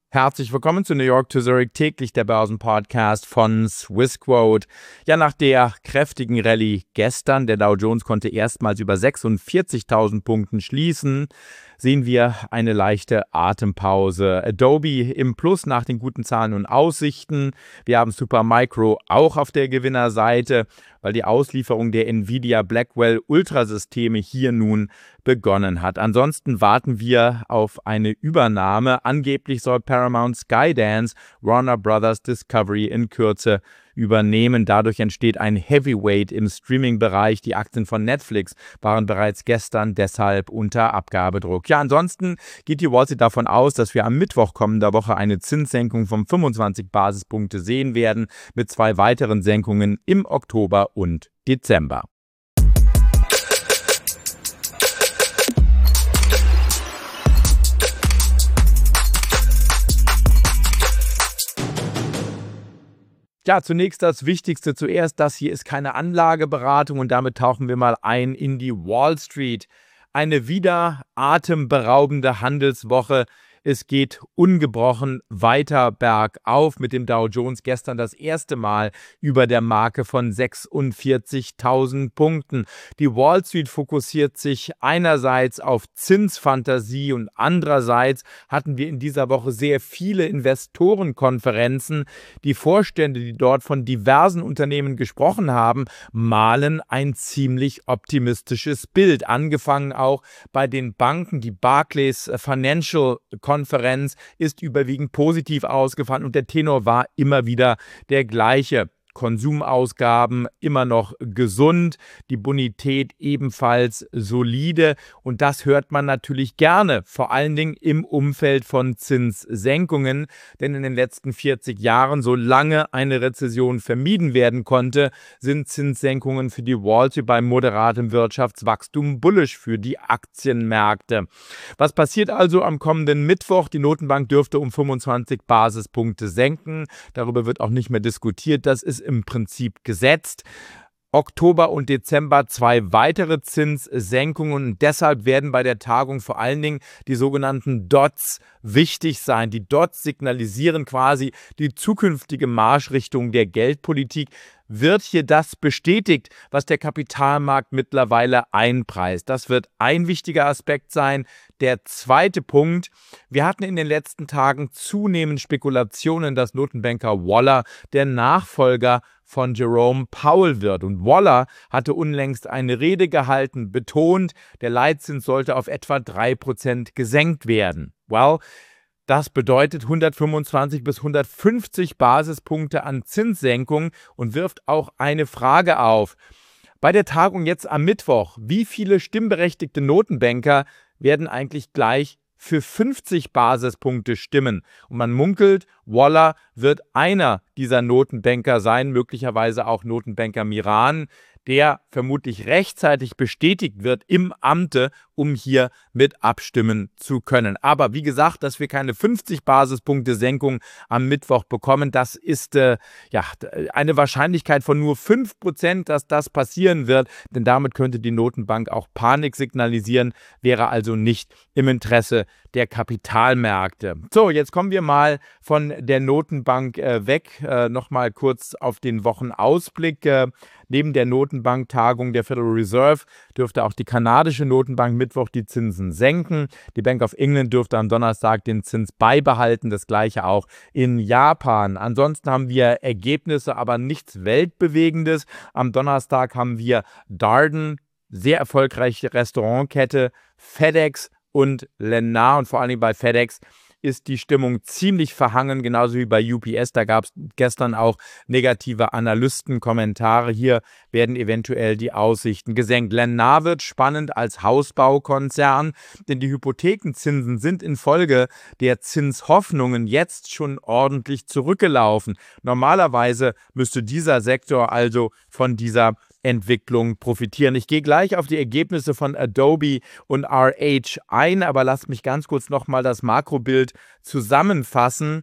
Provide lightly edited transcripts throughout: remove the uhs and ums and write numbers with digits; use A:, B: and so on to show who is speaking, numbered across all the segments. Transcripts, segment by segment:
A: Herzlich willkommen zu New York to Zurich, täglich der Börsenpodcast von Swissquote. Ja, nach der kräftigen Rallye gestern, der Dow Jones konnte erstmals über 46.000 Punkten schließen, sehen wir eine leichte Atempause. Adobe im Plus nach den guten Zahlen und Aussichten. Wir haben Supermicro auch auf der Gewinnerseite, weil die Auslieferung der Nvidia Blackwell Ultrasysteme hier nun begonnen hat. Ansonsten warten wir auf eine Übernahme. Angeblich soll Paramount Skydance Warner Brothers Discovery in Kürze übernehmen. Dadurch entsteht ein Heavyweight im Streaming-Bereich. Die Aktien von Netflix waren bereits gestern deshalb unter Abgabedruck. Ja, ansonsten geht die Wall Street davon aus, dass wir am Mittwoch kommender Woche eine Zinssenkung von 25 Basispunkte sehen werden, mit 2 weiteren Senkungen im Oktober und Dezember. Ja, zunächst das Wichtigste zuerst. Das hier ist keine Anlageberatung und damit tauchen wir mal ein in die Wall Street. Eine wieder atemberaubende Handelswoche. Es geht ungebrochen weiter bergauf mit dem Dow Jones gestern das erste Mal über der Marke von 46.000 Punkten. Die Wall Street fokussiert sich einerseits auf Zinsfantasie und andererseits hatten wir in dieser Woche sehr viele Investorenkonferenzen. Die Vorstände, die dort von diversen Unternehmen gesprochen haben, malen ein ziemlich optimistisches Bild. Angefangen auch bei den Banken. Die Barclays Financial Konferenz ist überwiegend positiv ausgefallen und der Tenor war immer wieder der gleiche. Konsumausgaben immer noch gesund, die Bonität ebenfalls solide und das hört man natürlich gerne, vor allen Dingen im Umfeld von Zinssenkungen, denn in den letzten 40 Jahren, solange eine Rezession vermieden werden konnte, sind Zinssenkungen für die Wall Street bei moderatem Wirtschaftswachstum bullish für die Aktienmärkte. Was passiert also am kommenden Mittwoch? Die Notenbank dürfte um 25 Basispunkte senken, darüber wird auch nicht mehr diskutiert, das ist im Prinzip gesetzt. Oktober und Dezember 2 weitere Zinssenkungen und deshalb werden bei der Tagung vor allen Dingen die sogenannten Dots wichtig sein. Die Dots signalisieren quasi die zukünftige Marschrichtung der Geldpolitik. Wird hier das bestätigt, was der Kapitalmarkt mittlerweile einpreist? Das wird ein wichtiger Aspekt sein. Der zweite Punkt, wir hatten in den letzten Tagen zunehmend Spekulationen, dass Notenbanker Waller der Nachfolger von Jerome Powell wird. Und Waller hatte unlängst eine Rede gehalten, betont, der Leitzins sollte auf etwa 3% gesenkt werden. Well, das bedeutet 125 bis 150 Basispunkte an Zinssenkung und wirft auch eine Frage auf. Bei der Tagung jetzt am Mittwoch, wie viele stimmberechtigte Notenbanker werden eigentlich gleich für 50 Basispunkte stimmen? Und man munkelt, Waller wird einer dieser Notenbanker sein, möglicherweise auch Notenbanker Miran, der vermutlich rechtzeitig bestätigt wird im Amte, um hier mit abstimmen zu können. Aber wie gesagt, dass wir keine 50 Basispunkte Senkung am Mittwoch bekommen, das ist eine Wahrscheinlichkeit von nur 5%, dass das passieren wird, denn damit könnte die Notenbank auch Panik signalisieren, wäre also nicht im Interesse der Kapitalmärkte. So, jetzt kommen wir mal von der Notenbank weg, nochmal kurz auf den Wochenausblick. Neben der Notenbanktagung der Federal Reserve dürfte auch die kanadische Notenbank Mittwoch die Zinsen senken. Die Bank of England dürfte am Donnerstag den Zins beibehalten, das gleiche auch in Japan. Ansonsten haben wir Ergebnisse, aber nichts Weltbewegendes. Am Donnerstag haben wir Darden, sehr erfolgreiche Restaurantkette, FedEx und Lennar und vor allen Dingen bei FedEx ist die Stimmung ziemlich verhangen, genauso wie bei UPS. Da gab es gestern auch negative Analystenkommentare. Hier werden eventuell die Aussichten gesenkt. Lennar wird spannend als Hausbaukonzern, denn die Hypothekenzinsen sind infolge der Zinshoffnungen jetzt schon ordentlich zurückgelaufen. Normalerweise müsste dieser Sektor also von dieser Entwicklung profitieren. Ich gehe gleich auf die Ergebnisse von Adobe und RH ein, aber lasst mich ganz kurz nochmal das Makrobild zusammenfassen.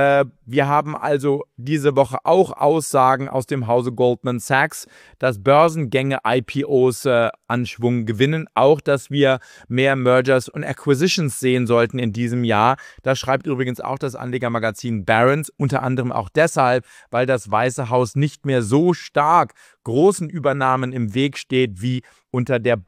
A: Wir haben also diese Woche auch Aussagen aus dem Hause Goldman Sachs, dass Börsengänge IPOs an Schwung gewinnen, auch dass wir mehr Mergers und Acquisitions sehen sollten in diesem Jahr. Das schreibt übrigens auch das Anlegermagazin Barron's, unter anderem auch deshalb, weil das Weiße Haus nicht mehr so stark großen Übernahmen im Weg steht wie unter der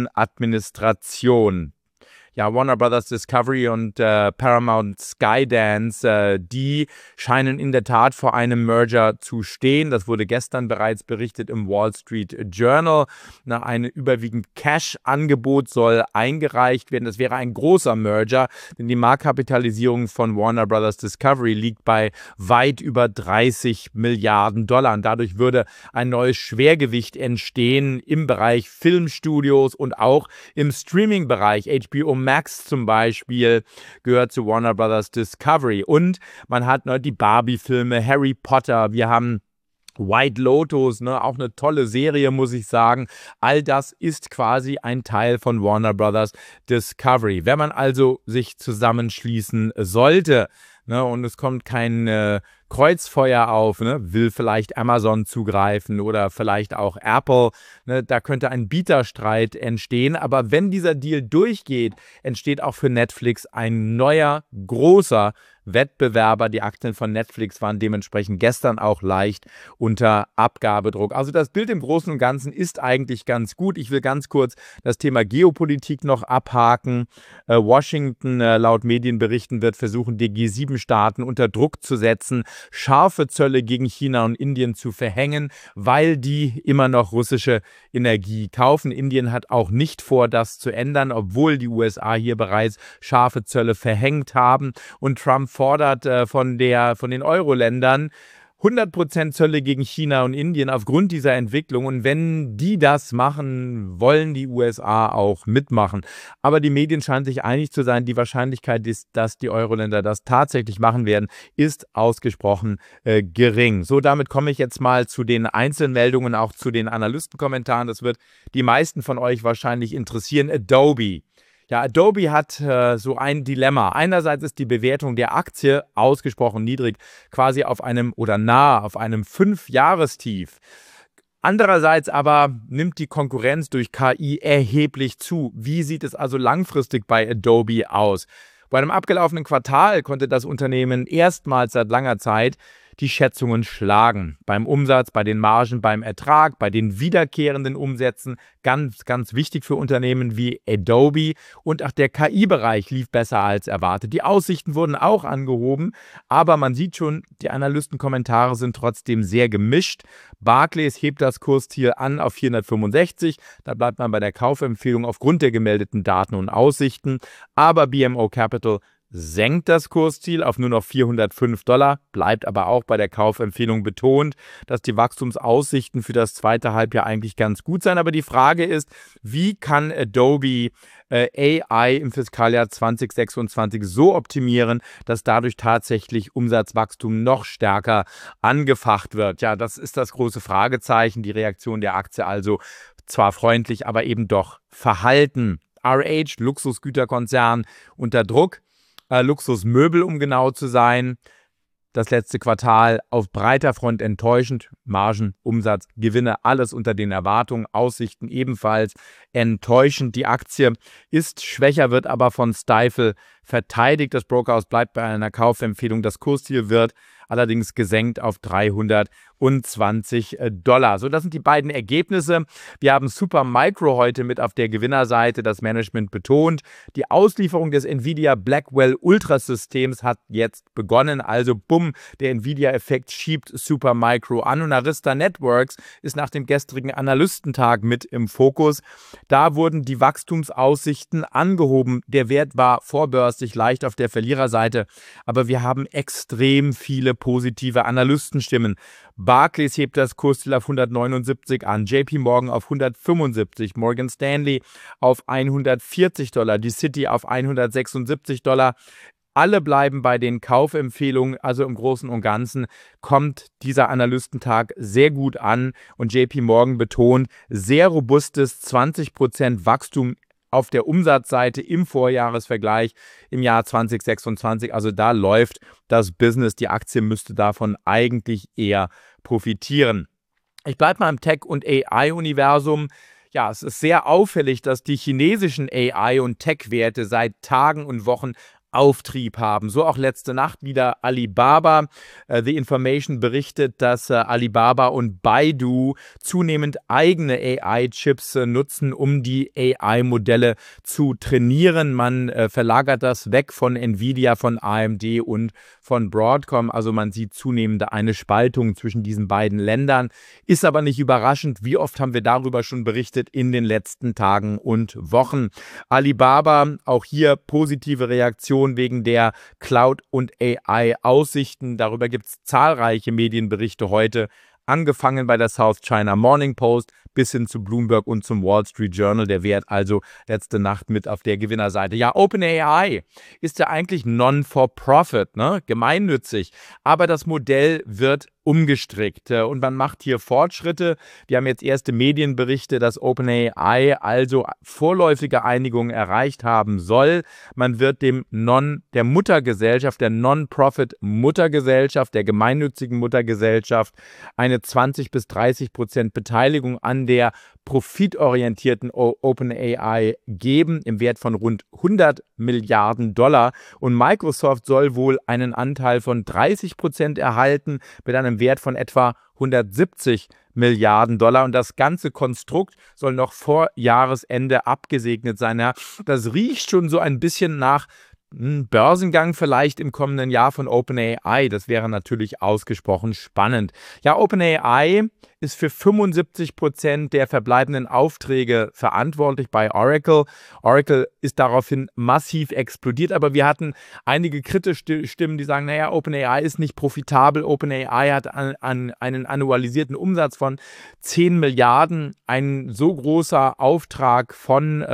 A: Biden-Administration. Ja, Warner Brothers Discovery und Paramount Skydance, die scheinen in der Tat vor einem Merger zu stehen. Das wurde gestern bereits berichtet im Wall Street Journal. Ein überwiegend Cash-Angebot soll eingereicht werden. Das wäre ein großer Merger, denn die Marktkapitalisierung von Warner Brothers Discovery liegt bei weit über 30 Milliarden Dollar. Und dadurch würde ein neues Schwergewicht entstehen im Bereich Filmstudios und auch im Streaming-Bereich. HBO Max zum Beispiel gehört zu Warner Brothers Discovery. Und man hat die Barbie-Filme, Harry Potter, wir haben White Lotus, auch eine tolle Serie, muss ich sagen. All das ist quasi ein Teil von Warner Brothers Discovery. Wenn man also sich zusammenschließen sollte, und es kommt kein Kreuzfeuer auf, will vielleicht Amazon zugreifen oder vielleicht auch Apple, da könnte ein Bieterstreit entstehen, aber wenn dieser Deal durchgeht, entsteht auch für Netflix ein neuer, großer Wettbewerber. Die Aktien von Netflix waren dementsprechend gestern auch leicht unter Abgabedruck. Also das Bild im Großen und Ganzen ist eigentlich ganz gut. Ich will ganz kurz das Thema Geopolitik noch abhaken. Washington, laut Medienberichten, wird versuchen, die G7-Staaten unter Druck zu setzen, scharfe Zölle gegen China und Indien zu verhängen, weil die immer noch russische Energie kaufen. Indien hat auch nicht vor, das zu ändern, obwohl die USA hier bereits scharfe Zölle verhängt haben. Und Trump fordert von den Euro-Ländern 100% Zölle gegen China und Indien aufgrund dieser Entwicklung. Und wenn die das machen, wollen die USA auch mitmachen. Aber die Medien scheinen sich einig zu sein, die Wahrscheinlichkeit ist, dass die Euro-Länder das tatsächlich machen werden, ist ausgesprochen gering. So, damit komme ich jetzt mal zu den Einzelmeldungen, auch zu den Analystenkommentaren. Das wird die meisten von euch wahrscheinlich interessieren. Adobe. Ja, Adobe hat so ein Dilemma. Einerseits ist die Bewertung der Aktie ausgesprochen niedrig, quasi auf einem oder nahe auf einem 5-Jahrestief. Andererseits aber nimmt die Konkurrenz durch KI erheblich zu. Wie sieht es also langfristig bei Adobe aus? Bei einem abgelaufenen Quartal konnte das Unternehmen erstmals seit langer Zeit die Schätzungen schlagen. Beim Umsatz, bei den Margen, beim Ertrag, bei den wiederkehrenden Umsätzen. Ganz, ganz wichtig für Unternehmen wie Adobe. Und auch der KI-Bereich lief besser als erwartet. Die Aussichten wurden auch angehoben, aber man sieht schon, die Analystenkommentare sind trotzdem sehr gemischt. Barclays hebt das Kursziel an auf 465. Da bleibt man bei der Kaufempfehlung aufgrund der gemeldeten Daten und Aussichten. Aber BMO Capital senkt das Kursziel auf nur noch $405, bleibt aber auch bei der Kaufempfehlung betont, dass die Wachstumsaussichten für das zweite Halbjahr eigentlich ganz gut sein. Aber die Frage ist, wie kann Adobe AI im Fiskaljahr 2026 so optimieren, dass dadurch tatsächlich Umsatzwachstum noch stärker angefacht wird? Ja, das ist das große Fragezeichen. Die Reaktion der Aktie also zwar freundlich, aber eben doch verhalten. RH, Luxusgüterkonzern, unter Druck. Luxusmöbel, um genau zu sein. Das letzte Quartal auf breiter Front enttäuschend. Margen, Umsatz, Gewinne, alles unter den Erwartungen. Aussichten ebenfalls enttäuschend. Die Aktie ist schwächer, wird aber von Stifel verteidigt. Das Brokerhaus bleibt bei einer Kaufempfehlung. Das Kursziel wird allerdings gesenkt auf $320. So, das sind die beiden Ergebnisse. Wir haben Supermicro heute mit auf der Gewinnerseite. Das Management betont, die Auslieferung des NVIDIA Blackwell Ultrasystems hat jetzt begonnen. Also bumm, der NVIDIA-Effekt schiebt Supermicro an. Und Arista Networks ist nach dem gestrigen Analystentag mit im Fokus. Da wurden die Wachstumsaussichten angehoben. Der Wert war vorbörslich leicht auf der Verliererseite, aber wir haben extrem viele positive Analystenstimmen. Barclays hebt das Kursziel auf 179 an, JP Morgan auf 175, Morgan Stanley auf $140, die Citi auf $176. Alle bleiben bei den Kaufempfehlungen, also im Großen und Ganzen kommt dieser Analystentag sehr gut an und JP Morgan betont, sehr robustes 20% Wachstum auf der Umsatzseite im Vorjahresvergleich im Jahr 2026. Also da läuft das Business. Die Aktie müsste davon eigentlich eher profitieren. Ich bleibe mal im Tech- und AI-Universum. Ja, es ist sehr auffällig, dass die chinesischen AI- und Tech-Werte seit Tagen und Wochen Auftrieb haben. So auch letzte Nacht wieder Alibaba. The Information berichtet, dass Alibaba und Baidu zunehmend eigene AI-Chips nutzen, um die AI-Modelle zu trainieren. Man verlagert das weg von Nvidia, von AMD und von Broadcom. Also man sieht zunehmend eine Spaltung zwischen diesen beiden Ländern. Ist aber nicht überraschend. Wie oft haben wir darüber schon berichtet in den letzten Tagen und Wochen? Alibaba, auch hier positive Reaktion wegen der Cloud- und AI-Aussichten. Darüber gibt es zahlreiche Medienberichte heute, angefangen bei der South China Morning Post bis hin zu Bloomberg und zum Wall Street Journal. Der Wert also letzte Nacht mit auf der Gewinnerseite. Ja, OpenAI ist ja eigentlich non-for-profit, ne? Gemeinnützig. Aber das Modell wird umgestrickt und man macht hier Fortschritte. Wir haben jetzt erste Medienberichte, dass OpenAI also vorläufige Einigungen erreicht haben soll. Man wird der Muttergesellschaft, der Non-Profit-Muttergesellschaft, der gemeinnützigen Muttergesellschaft eine 20-30% Beteiligung an der profitorientierten OpenAI geben im Wert von rund 100 Milliarden Dollar. Und Microsoft soll wohl einen Anteil von 30% erhalten mit einem Wert von etwa 170 Milliarden Dollar. Und das ganze Konstrukt soll noch vor Jahresende abgesegnet sein. Ja, das riecht schon so ein bisschen nach Börsengang vielleicht im kommenden Jahr von OpenAI. Das wäre natürlich ausgesprochen spannend. Ja, OpenAI ist für 75% der verbleibenden Aufträge verantwortlich bei Oracle. Oracle ist daraufhin massiv explodiert, aber wir hatten einige kritische Stimmen, die sagen, naja, OpenAI ist nicht profitabel. OpenAI hat einen annualisierten Umsatz von 10 Milliarden. Ein so großer Auftrag von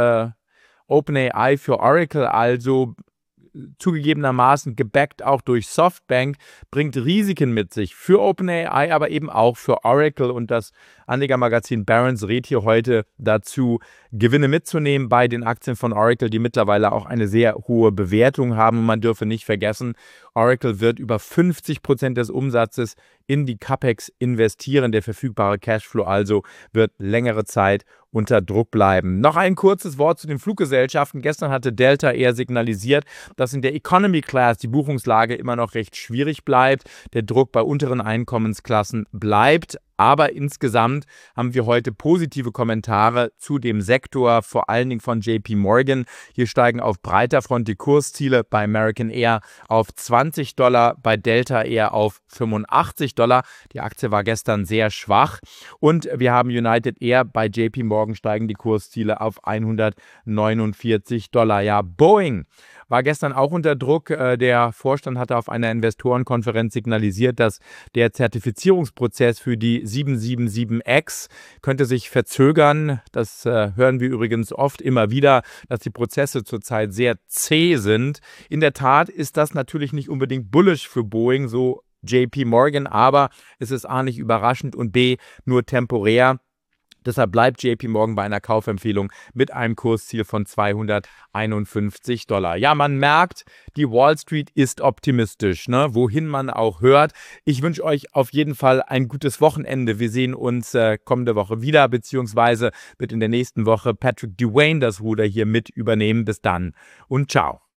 A: OpenAI für Oracle, also zugegebenermaßen gebackt auch durch Softbank, bringt Risiken mit sich für OpenAI, aber eben auch für Oracle. Und das Anlegermagazin Barron's rät hier heute dazu, Gewinne mitzunehmen bei den Aktien von Oracle, die mittlerweile auch eine sehr hohe Bewertung haben. Und man dürfe nicht vergessen, Oracle wird über 50% des Umsatzes in die CapEx investieren. Der verfügbare Cashflow also wird längere Zeit unter Druck bleiben. Noch ein kurzes Wort zu den Fluggesellschaften. Gestern hatte Delta Air signalisiert, dass in der Economy Class die Buchungslage immer noch recht schwierig bleibt. Der Druck bei unteren Einkommensklassen bleibt. Aber insgesamt haben wir heute positive Kommentare zu dem Sektor, vor allen Dingen von JP Morgan. Hier steigen auf breiter Front die Kursziele bei American Air auf $20, bei Delta Air auf $85. Die Aktie war gestern sehr schwach. Und wir haben United Air, bei JP Morgan steigen die Kursziele auf $149. Ja, Boeing war gestern auch unter Druck. Der Vorstand hatte auf einer Investorenkonferenz signalisiert, dass der Zertifizierungsprozess für die 777X könnte sich verzögern. Das hören wir übrigens oft immer wieder, dass die Prozesse zurzeit sehr zäh sind. In der Tat ist das natürlich nicht unbedingt bullish für Boeing, so JP Morgan, aber es ist A, nicht überraschend und B, nur temporär. Deshalb bleibt JP Morgan bei einer Kaufempfehlung mit einem Kursziel von $251. Ja, man merkt, die Wall Street ist optimistisch, ne? Wohin man auch hört. Ich wünsche euch auf jeden Fall ein gutes Wochenende. Wir sehen uns kommende Woche wieder, beziehungsweise wird in der nächsten Woche Patrick Dwayne das Ruder hier mit übernehmen. Bis dann und ciao.